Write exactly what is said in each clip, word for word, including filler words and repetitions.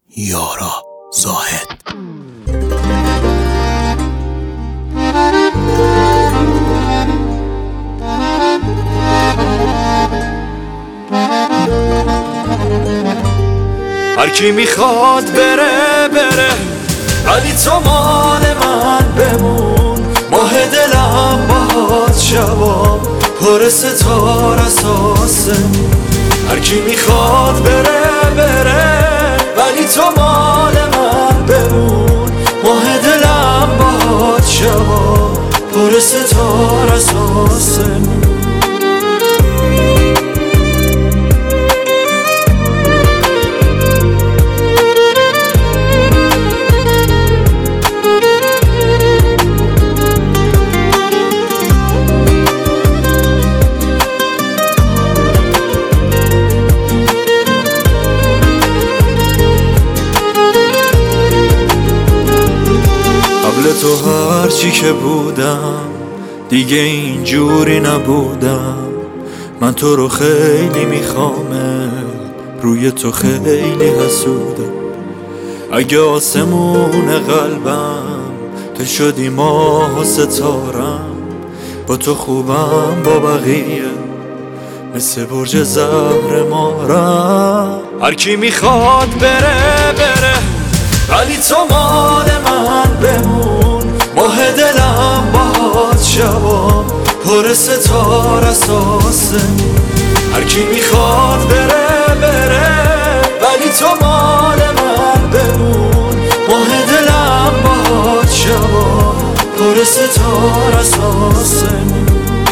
یارا زاهد. هر کی میخواد بره بره، ولی تو مال من بمون. ماه دلم باهات شبا پر ستار اساسمون. هر کی میخواد بره بره، ولی تو مال من بمون. ماه دلم باهات شبا پر ستار اساسمون. قبل تو هرچی که بودم دیگه اینجوری نبودم. من تو رو خیلی میخوامه، روی تو خیلی حسودم. اگه آسمون قلبم تو شدی ماه و ستارم، با تو خوبم با بقیه مثل برج زهر مارم. هر کی میخواد بره بره، ولی تو مال من بمون. ماه دلم باهات شبا پر ستار اساسمون. هر کی میخواد بره بره، ولی تو مال من بمون. ماه دلم باهات شبا پر ستار اساسمون.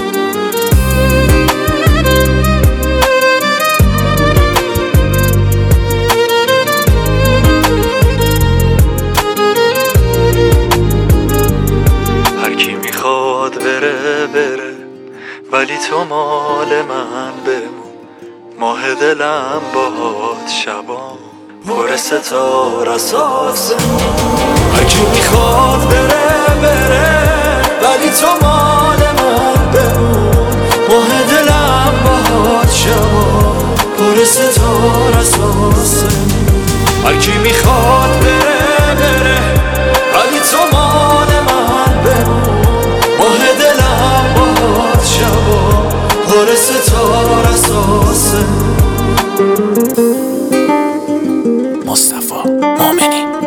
بره بره، ولی تو مال من بمون. ماه دلم باهات شبا پر ستار اساسمون. هر کی میخواد بره بره، ولی تو مال من بمون. ماه دلم باهات شبا پر ستار اساسمون. هر کی میخواد بره بره، ولی تو مال من بمون. ماه دلم باهات شبا پر ستار اساسمون. مصطفی مومنی.